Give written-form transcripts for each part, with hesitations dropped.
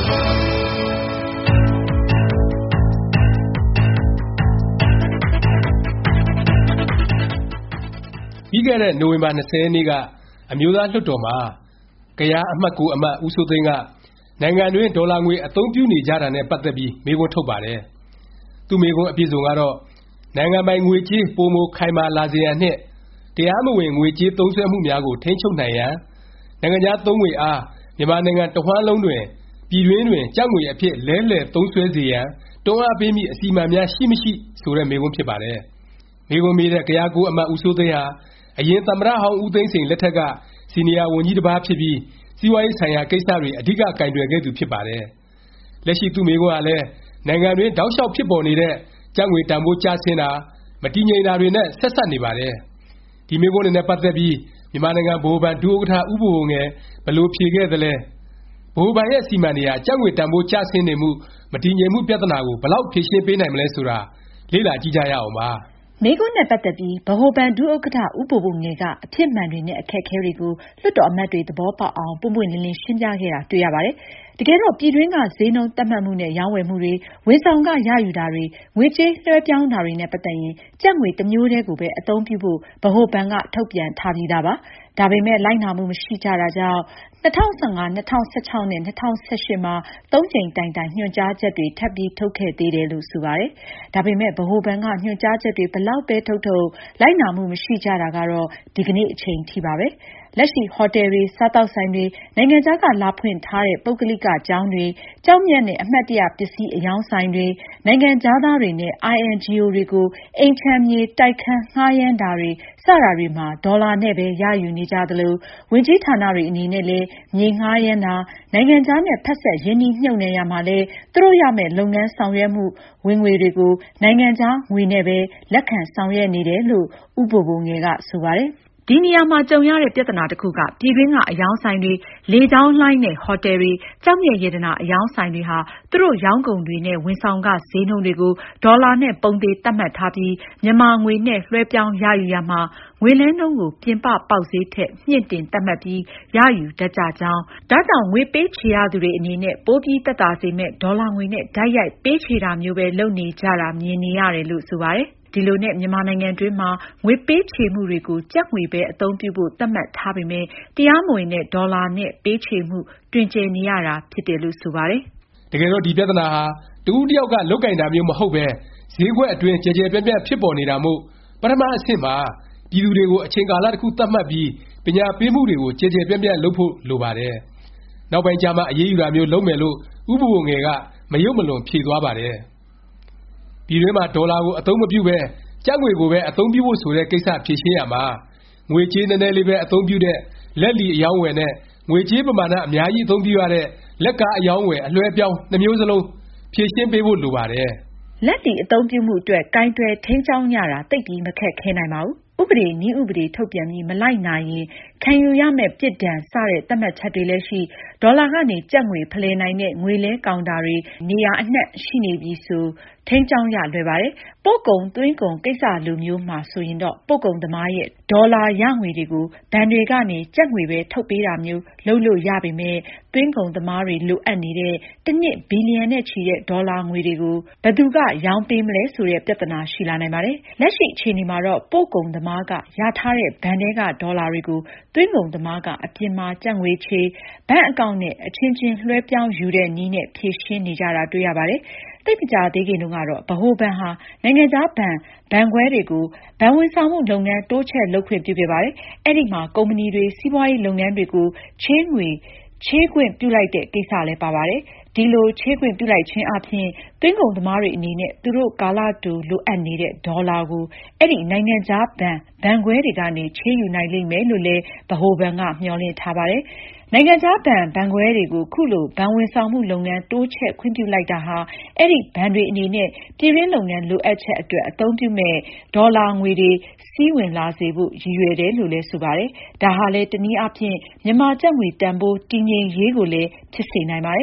ပြီးခဲ့တဲ့နိုဝင်ဘာ20ရက်နေ့ကအမျိုးသားလွှတ်တော်မှာကယားအမှတ် 9 အမတ်ဦးစိုးသိန်းကနိုင်ငံတွင်းဒေါ်လာငွေအသုံးပြုနေကြတာနဲ့ပတ်သက်ပြီးမေးခွန်းထုတ်ပါတယ်။သူ့မေးခွန်းအပြည့်စုံကတော့နိုင်ငံပိုင်ငွေကြေးပိုမိုခိုင်မာလာစေရန်နှင့်တရားမဝင်ငွေကြေးသုံးစွဲမှုများကိုထိန်းချုပ်နိုင်ရန်နိုင်ငံခြားသုံးငွေအားမြန်မာနိုင်ငံတစ်ဝှမ်းလုံးတွင်ပြည်တွင်းတွင်ကျပ်ငွေအဖြစ်လဲလှယ်သုံးစွဲစေရန်တွန်းအားပေးမည့်အစီအမံများရှိမရှိဆိုတဲ့မေးခွန်းဖြစ်ပါတယ်။မေးခွန်းမေးတဲ့ကယား9အမတ်ဦးစိုးသိန်းဟာအရင်သမ္မတဟောင်းဦးသိန်းစိန်လက်ထက်ကစီနီယာဝန်ကြီးတစ်ပါးဖြစ်ပြီးစီးပွားရေးဆိုင်ရာကိစ္စတွေအဓိကကိုင်တွယ်ခဲ့သူဖြစ်ပါတယ်။လက်ရှိသူ့မေးခွန်းဟာလည်းနိုင်ငံတွင်းတောက်လျှောက်ဖြစ်ပေါ်နေတဲ့ကျပ်ငွေတန်ဖိုးကျဆင်းတာမတည်ငြိမ်တာတွေနဲ့ဆက်စပ်နေပါတယ်။ဒီမေးခွန်းတွေနဲ့ပတ်သက်ပြီးမြန်မာနိုင်ငံဗဟိုဘဏ်ဒုဥက္ကဋ္ဌဦးဘိုဘိုငယ်ဘယ်လိုဖြေခဲ့သလဲဗဟိုဘဏ်ရဲ့စီမံတွေဟာကျပ်ငွေတန်ဖိုးကျဆင်းနေမှုမတည်ငြိမ်မှုပြဿနာကိုဘယ်လောက်ဖြေရှင်းပေးနိုင်မလဲဆိုတာလေ့လာကြည့်ကြရအောင်ပါ။မေးခွန်းနဲ့ပတ်သက်ပြီးဗဟိုဘဏ်ဒုဥက္ကဋ္ဌဦးဘိုဘိုငယ်ကအဖြစ်မှန်တွေနဲ့အခက်အခဲတွေကိုလွှတ်တော်အမတ်တွေသဘောပေါက်အောင်ပွင့်ပွင့်လင်းလင်းရှင်းပြခဲ့တာတွေ့ရပါတယ်။တကယ်တော့ပြည်တွင်းကဈေးနှုန်းသတ်မှတ်မှုနဲ့ရောင်းဝယ်မှုတွေဝန်ဆောင်ခရယူတာတွေငွေကြေးလွှဲပြောင်းတာတွေနဲ့ပတ်သက်ရင်ကျပ်ငွေတစ်မျိုးတည်းကိုပဲအသုံးပြုဖို့ဗဟိုဘဏ်ကထုတ်ပြန်ထားပြီးသားပါ။ဒါပေမဲ့လိုက်နာမှုမရှိကြတာကြောင့်2015, 2016 နဲ့ 2018မှာ3 ကြိမ်တိုင်ညွှန်ကြားချက်တွေထပ်ပြီးထုတ်ခဲ့သေးတယ်လို့ဆိုပါတယ်။ဒါပေမဲ့ဗဟိုဘဏ်ကညွှန်ကြားချက်တွေဘယ်လောက်ပဲထုတ်လိုက်နာမှုမရှိကြတာကတော့ဒီကနေ့အချိန်ထိပါပဲ။လက်ရှိဟိုတယ်တွေစားသောက်ဆိုင်တွေနိုင်ငံခြားကလာဖွင့်ထားတဲ့ပုဂ္ဂလိကကျောင်းတွေကျောက်မျက်နဲ့အမှတ်တရပစ္စည်းအယောင်းဆိုင်တွေနိုင်ငံခြားသားတွေနဲ့ INGO တွေကိုအိမ်ခြံမြေတိုက်ခန်းငှားရမ်းတာတွေစတာတွေမှာဒေါ်လာနဲ့ပဲရယူနေကြသလိုဝင်ကြီးဌာနတွေအနေနဲ့လည်းမြေငှားရမ်းတာနိုင်ငံခြားနဲ့ဖက်ဆက်ရင်းနှီးမြှုပ်နှံရမှာလည်းသူတို့ရမယ့်လုပ်ငန်းဆောင်ရွက်မှုဝင်ငွေတွေကိုနိုင်ငံခြားငွေနဲ့ပဲလက်ခံဆောင်ရွက်နေတယ်လို့ဦးဘိုဘိုငယ်ကဆိုပါတယ်။ဒီနေရာမှာကြုံရတဲ့ပြဿနာတစ်ခုကပြည်တွင်းကအယောင်းဆိုင်တွေလေကြောင်းလိုင်းနဲ့ဟိုတယ်တွေကျောက်မျက်ရတနာအယောင်းဆိုင်တွေဟာသူတို့ရောင်းကုန်တွေနဲ့ဝန်ဆောင်ခဈေးနှုန်းတွေကိုဒေါ်လာနဲ့ပုံသေးသတ်မှတ်ထားပြီးမြန်မာငွေနဲ့လွှဲပြောင်းရယူရမှာငွေလဲနှုန်းကိုပြင်ပပေါက်ဈေးထက်မြင့်တင်သတ်မှတ်ပြီးရယူတတ်ကြကြောင်းဒါကြောင့်ငွေပေးချေရသူတွေအနေနဲ့ပိုပြီးသက်သာစေမဲ့ဒေါ်လာငွေနဲ့တိုက်ရိုက်ပေးချေတာမျိုးပဲလုပ်နေကြတာမြင်နေရတယ်လို့ဆိုပါတယ်ဒီလိုနဲ့မြန်မာနိုင်ငံတွင်းမှာငွေပေးချေမှုတွေကိုကျပ်ငွေပဲအသုံးပြုဖို့သတ်မှတ်ထားပေမဲ့တရားမဝင်တဲ့ဒေါ်လာနဲ့ပေးချေမှုတွင်ကျယ်နေရတာဖြစ်တယ်လို့ဆိုပါတယ်။တကယ်တော့ဒီပြဿနာဟာတစ်ဦးတစ်ယောက်ကလုပ်ကင်တာမျိုးမဟုတ်ပဲဈေးကွက်အတွင်းကျယ်ကျယ်ပြန့်ပြန့်ဖြစ်ပေါ်နေတာမို့ပထမအဆင့်မှာပြည်သူတွေကိုအချိန်ကာလတစ်ခုသတ်မှတ်ပြီးပညာပေးမှုတွေကိုကျယ်ကျယ်ပြန့်ပြန့်လုပ်ဖို့လိုပါတယ်။နောက်ပိုင်းကျမှအရေးယူတာမျိုးလုပ်မယ်လို့ဦးဘိုဘိုငယ်ကမယုံမလွန်ဖြေသွားပါတယ်။ပြည်တွင်းမှာဒေါ်လာကိုအသုံးမပြုပဲကျပ်ငွေကိုပဲအသုံးပြုဖို့ဆိုတဲ့ကိစ္စဖြေရှင်းရမှာငွေကြေးနည်းနည်းလေးပဲအသုံးပြုတဲ့လက်လီအယောင်းဝယ်နဲ့ငွေကြေးပမာဏအများကြီးအသုံးပြုရတဲ့လက်ကားအယောင်းဝယ်အလွှဲပြောင်းနှမျိုးစလုံးဖြေရှင်းပေးဖို့လိုပါတယ်။လက်လီအသုံးပြုမှုအတွက်ကိုင်တွယ်ထိန်းကျောင်းရတာသိပ်ပြီးမခက်ခဲနိုင်ပါဘူး။ဥပဒေနည်းဥပဒေထုတ်ပြန်ပြီးမလိုက်နာရင်ခံယူရမယ့်ပြစ်ဒဏ်စတဲ့သတ်မှတ်ချက်တွေလည်းရှိဒေါ်လာကနေကျပ်ငွေဖလှယ်နိုင်တဲ့ငွေလဲကောင်တာတွေနေရာအနှံ့ရှိနေပြီဆိုထိန်းကျောင်းရလွယ်ပါတယ်။ပို့ကုန်သွင်းကုန်ကိစ္စလိုမျိုးမှာဆိုရင်တော့ပို့ကုန်သမားရဲ့ဒေါ်လာရငွေတွေကိုဘဏ်တွေကနေကျပ်ငွေပဲထုတ်ပေးတာမျိုးလုပ်လို့ရပေမဲ့သွင်းကုန်သမားတွေလိုအပ်နေတဲ့တစ်နှစ်ဘီလီယံနဲ့ချီတဲ့ဒေါ်လာငွေတွေကိုဘယ်သူကရောင်းပေးမလဲဆိုတဲ့ပြဿနာရှိလာနိုင်ပါတယ်။လက်ရှိအခြေအနေမှာတော့ပို့ကုန်သမားကရထားတဲ့ဘဏ်ထဲကဒေါ်လာတွေကိုသွင်းကုန်သမားကအပြင်မှာကျပ်ငွေချေဘဏ်အကောင့်နဲ့အချင်းချင်းလွှဲပြောင်းယူတဲ့နည်းနဲ့ဖြေရှင်းနေကြတာတွေ့ရပါတယ်။သိပ်မကြာသေးခင်တုန်းကတော့ဗဟိုဘဏ်ဟာနိုင်ငံခြားဘဏ်ခွဲတွေကိုဘဏ်ဝန်ဆောင်မှုလုပ်ငန်းတိုးချဲ့လုပ်ခွင့်ပြုခဲ့ပါတယ်။အဲဒီမှာကုမ္ပဏီတွေစီးပွားရေးလုပ်ငန်းတွေကိုချေးငွေချေးခွင့်ပြုလိုက်တဲ့ကိစ္စလည်းပါပါတယ်။ဒီလိုချေးခွင့်ပြုလိုက်ခြင်းအပြင်သွင်းကုန်သမားတွေအနေနဲ့သူတို့ကာလတူလိုအပ်နေတဲ့ဒေါ်လာကိုအဲဒီနိုင်ငံခြားဘဏ်ခွဲတွေကနေချေးယူနိုင်လိမ့်မယ်လို့လည်းဗဟိုဘဏ်ကမျှော်လင့်ထားပါတယ်။နိုင်ငံခြားဘဏ်ခွဲတွေကိုခုလိုဘဏ်ဝန်ဆောင်မှုလုပ်ငန်းတိုးချဲ့ခွင့်ပြုလိုက်တာဟာအဲဒီဘဏ်တွေအနေနဲ့ပြည်တွင်းလုပ်ငန်းလိုအပ်ချက်အတွက်အသုံးပြုမဲ့ဒေါ်လာငွေတွေစီးဝင်လာစေဖို့ရည်ရွယ်တယ်လို့လည်းဆိုပါတယ်။ဒါဟာလည်းတနည်းအားဖြင့်မြန်မာကျပ်ငွေတန်ဖိုးတည်ငြိမ်ရေးကိုလည်းဖြစ်စေနိုင်ပါတယ်။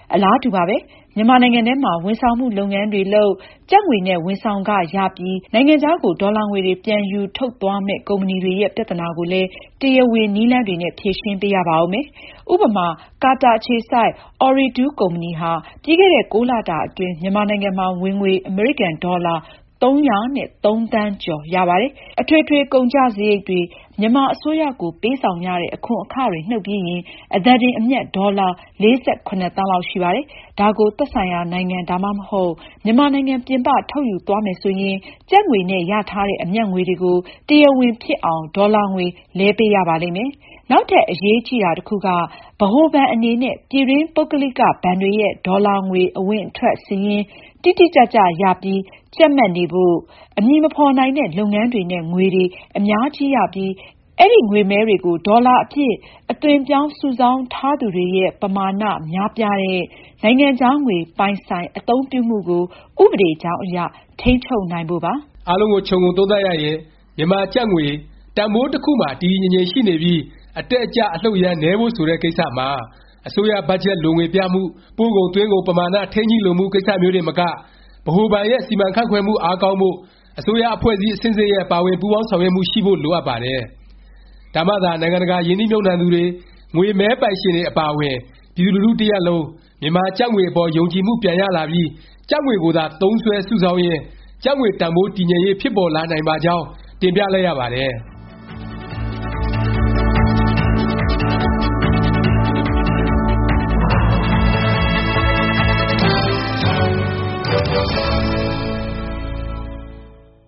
အလားတူပါပဲ။ မြန်မာနိုင်ငံထဲမှာ ဝန်ဆောင်မှုလုပ်ငန်းတွေလုပ်၊ ကျပ်ငွေနဲ့ဝန်ဆောင်ခရပြီး နိုင်ငံခြားကိုဒေါ်လာငွေတွေပြန်ယူထုတ်သွားမယ့် ကုမ္ပဏီတွေရဲ့ ပြသနာကိုလည်း တရားဝင်နည်းလမ်းတွေနဲ့ ဖြေရှင်းပေးရပါဦးမယ်။ ဥပမာ ကာတာအခြေစိုက် Ooredoo ကုမ္ပဏီဟာ ပြီးခဲ့တဲ့ 9 လတာအတွင်း မြန်မာနိုင်ငံမှာ ဝင်ငွေ အမေရိကန်ဒေါ်လာ ၃၀၃ သန်းကျော်ရပါတယ်။ အထွေထွေကုန်ကျစရိတ်တွေ၊ မြန်မာအစိုးရကိုပေးဆောင်ရတဲ့ အခွန်အခတွေနှုတ်ပြီးရင် အသားတင်အမြတ် ဒေါ်လာ ၄၇ သန်းလောက်ရှိပါတယ်။ ဒါကိုသက်ဆိုင်ရာနိုင်ငံ ဒါမှမဟုတ် မြန်မာနိုင်ငံပြင်ပ ထုတ်ယူသွားမယ်ဆိုရင် ကျပ်ငွေနဲ့ရထားတဲ့ အမြတ်ငွေတွေကို တရားဝင်ဖြစ်အောင် ဒေါ်လာငွေလဲပေးရပါလိမ့်မယ်။ နောက်ထပ် အရေးကြီးတာတစ်ခုက ဗဟိုဘဏ်အနေနဲ့ ပြည်တွင်းပုဂ္ဂလိက ဘဏ်တွေရဲ့ ဒေါ်လာငွေ အဝင်အထွက်စာရင်း တိတိကျကျရပြီး ကြပ်မတ်နေဖို့၊ အမည်မဖော်နိုင်တဲ့ လုပ်ငန်းတွေနဲ့ ငွေတွေ အများကြီးရပြီး အဲဒီငွေမည်းတွေကို ဒေါ်လာအဖြစ် အသွင်ပြောင်းစုဆောင်းထားသူတွေရဲ့ ပမာဏ များပြားတဲ့ နိုင်ငံခြားငွေ ပိုင်ဆိုင် အသုံးပြုမှုကို ဥပဒေကြောင်းအရ ထိန်းချုပ်နိုင်ဖို့ပါ။ အားလုံးကိုခြုံငုံသုံးသပ်ရရင် မြန်မာကျပ်ငွေ တန်ဘိုးတစ်ခုမှာ တည်တည်ငြိမ်ငြိမ်ရှိနေပြီး အတက်အကျ အလှုပ်အရမ်းနည်းဖို့ ဆိုတဲ့ကိစ္စမှာ အစိုးရဘတ်ဂျက်လိုငွေပြမှု၊ ပို့ကုန်သွင်းကုန် ပမာဏ ထိန်းညှိလိုမှု ကိစ္စမျိုးတင်မက ဗဟိုဘဏ်ရဲ့ စီမံခန့်ခွဲမှု အားကောင်းဖို့ အစိုးရအဖွဲ့အစည်း အဆင့်ဆင့်ရဲ့ ပါဝင်ပူးပေါင်းဆောင်ရွက်မှု ရှိဖို့ လိုအပ်ပါတယ်။ ဒါမှသာ နိုင်ငံတကာ ရင်းနှီးမြှုပ်နှံသူတွေ၊ ငွေမည်းပိုင်ရှင်တွေ အပါအဝင် ပြည်သူလူထုတစ်ရပ်လုံး မြန်မာကျပ်ငွေအပေါ် ယုံကြည်မှုပြန်ရလာပြီး ကျပ်ငွေကိုသာ သုံးစွဲစုဆောင်းရင်း ကျပ်ငွေတန်ဘိုးတည်ငြိမ်ရေး ဖြစ်ပေါ်လာနိုင်ပါကြောင်း တင်ပြလိုက်ရပါတယ်